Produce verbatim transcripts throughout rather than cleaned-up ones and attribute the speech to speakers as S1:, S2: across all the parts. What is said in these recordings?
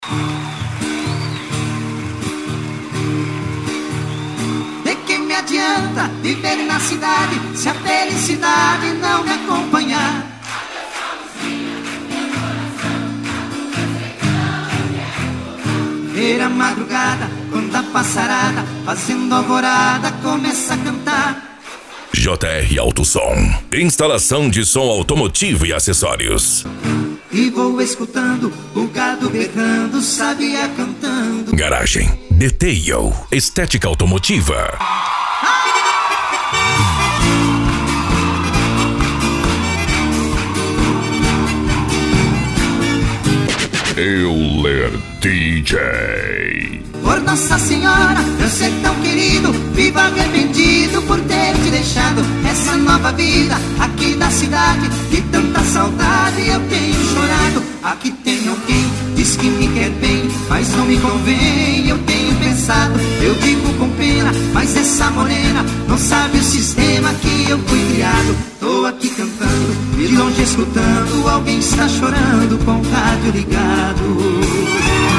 S1: De que me adianta viver na cidade se a felicidade não me acompanhar? Ver a madrugada, quando a passarada, fazendo alvorada, começa a cantar.
S2: J R Autosom, instalação de som automotivo e acessórios.
S1: E vou escutando o gado berrando, sabia cantando.
S2: Garagem Detail, estética automotiva. Euler D J.
S1: Por Nossa Senhora, eu ser tão querido, vivo arrependido por ter te deixado. Essa nova vida aqui da cidade, de tanta saudade eu tenho chorado. Aqui tem alguém, diz que me quer bem, mas não me convém, eu tenho pensado. Eu digo com pena, mas essa morena não sabe o sistema que eu fui criado. Tô aqui cantando, de longe escutando, alguém está chorando com o rádio ligado.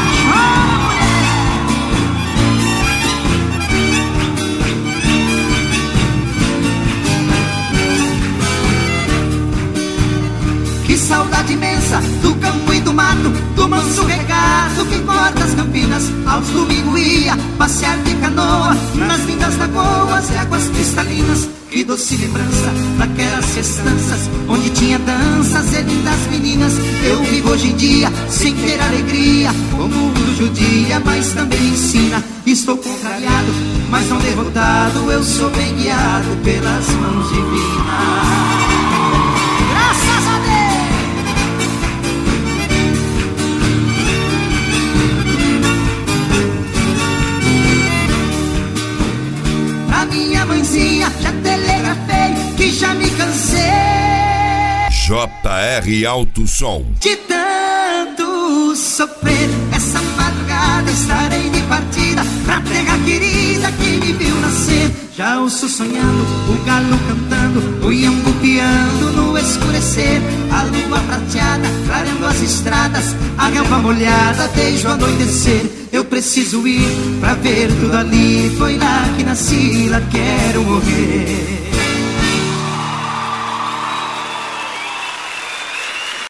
S1: Que saudade imensa do campo e do mato, do manso regato que corta as campinas. Aos domingos ia passear de canoa nas vindas da Goa, as águas cristalinas. Que doce lembrança daquelas festanças onde tinha danças e lindas meninas. Eu vivo hoje em dia sem ter alegria, o mundo judia, mas também ensina. Estou contrariado, mas não derrotado, eu sou bem guiado pelas mãos divinas. Graças a Deus! Minha mãezinha, já telegrafei que já me cansei.
S2: J R Autosom.
S1: De tanto sofrer, essa madrugada estarei de partida pra terra querida que me viu nascer. Já ouço sonhando, o galo cantando, o iambu piando no escurecer. A lua prateada, clareando as estradas, a relva molhada desde o anoitecer. Eu preciso ir pra ver tudo ali, foi lá que nasci, lá quero morrer.